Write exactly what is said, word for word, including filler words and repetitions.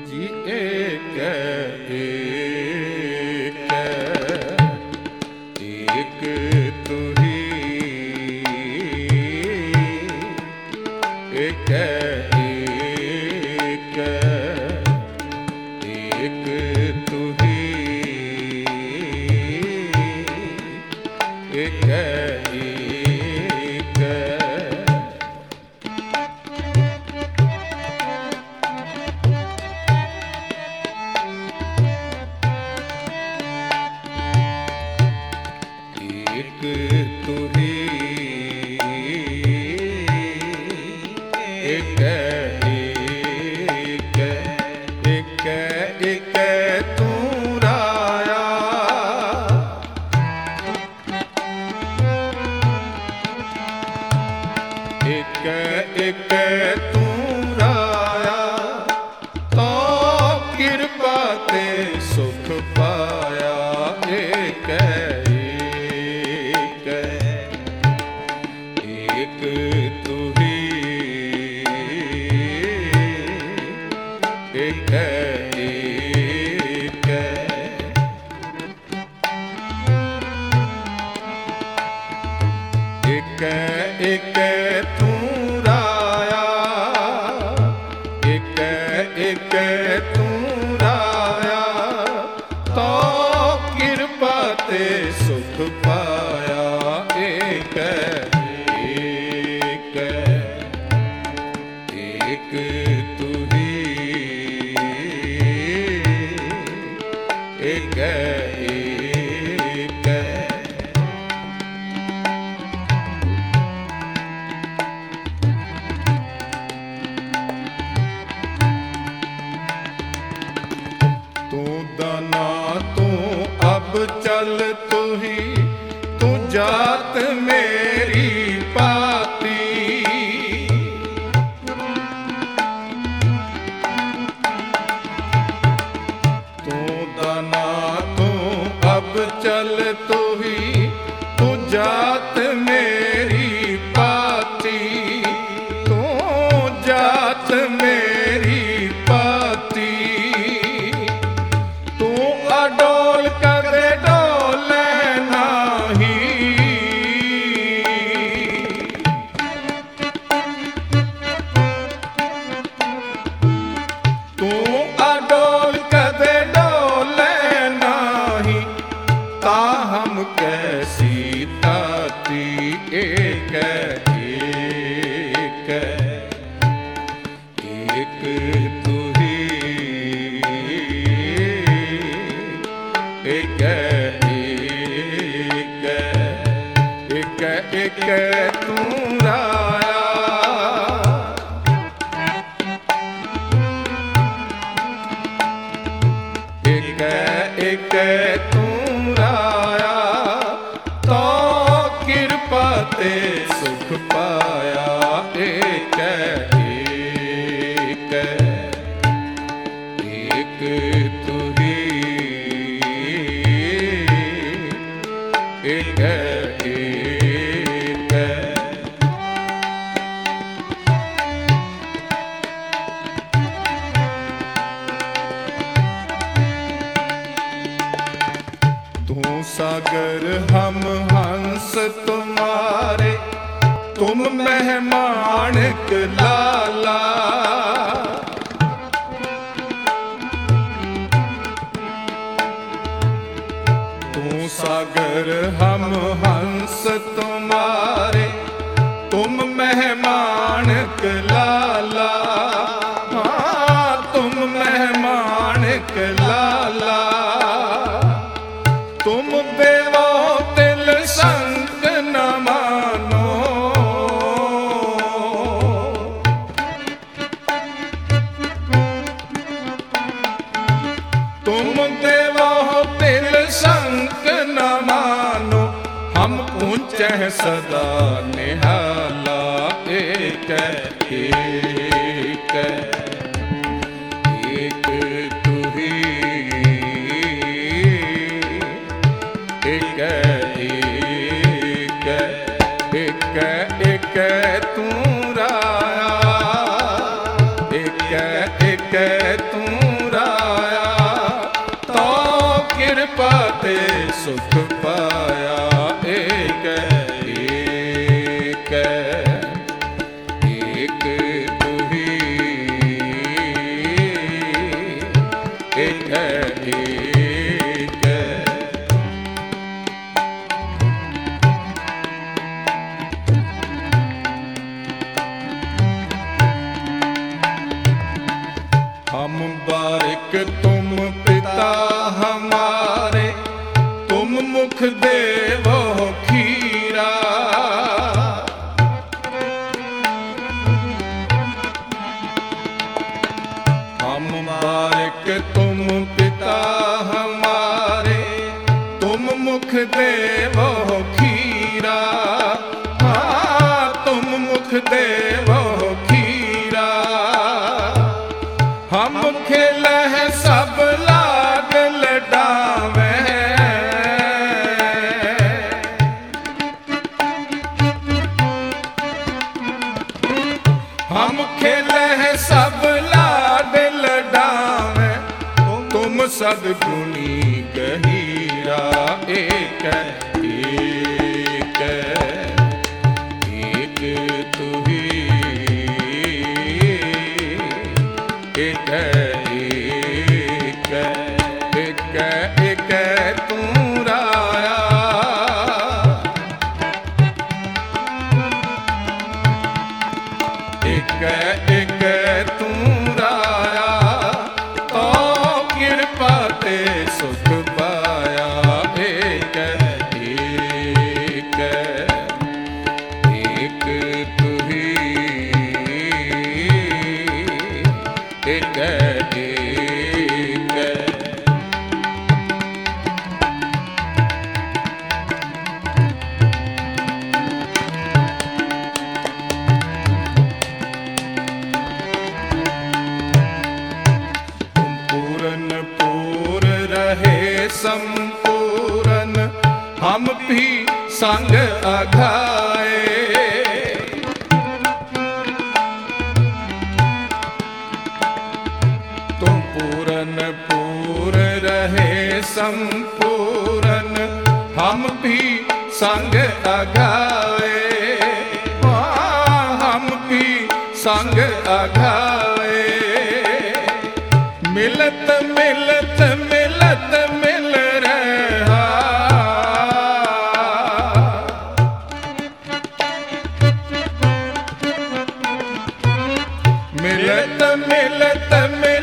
जी एक एक एक तू ही एक एक एक तू ही एक एक तू ही एक एक एक एक तू राया एक एक तू राया तो कृपा ते सुख पाया एक एक तू ही एक एक एक एक तू राया एक एक तू राया तो कृपा ते सुख पाया एक एक तू ही एक एक तू दाना तू अब चल तू ही तू जात मेरी पाती तू दाना तू अब चल तू ही तू जात मेरी पाती तू जात मेरी पाती तू अडोल कदे डोले नाही तू अडोल कदे डोले नाही ता हम कैसी ताती एक एक एक तू ही एक एक एक एक तू राया एक एक तू राया तो कृपा ते सुख पाया एक एक एक तू ही एक एक तू सागर हम हंस तुम्हारे तुम मेहमान लाला तू सागर हम हंस तुम्हारे तुम मेहमान लाला हाँ तुम मेहमान लाला तुम बेवो दिल संग न मानो तुम देवो दिल संग न मानो हम पूछे सदा निहाला एक एक एक तू ही एक एक एक एक तू राया एक एक तू सुख पाया। एक एक एक तू ही एक एक। हम बारिक तुम पिता हमारे, तुम मुख देवो खीरा। हम बारिक तुम पिता हमारे, तुम मुख देवो खीरा। हाँ तुम मुख देवो खीरा। हम खेलह सब लाग लडावे, हम खेलह सब लाग लडावे, तुम सद्गुणी गहीरा। एक एक एक तू ही एक एक एक एक तू राया। एक एक तू राया, तो कृपा ते सुख पाया। एक एक एक तू ही एक एक। पूरन पूर रहे संपूरन, हम भी संग अघाए। तुम पूरन पूर रहे संपूरन, हम भी संग अघाए। हाँ हम भी संग अघाए। मिलत मिलत मिलत मिल रहा, मिलत मिलत मिल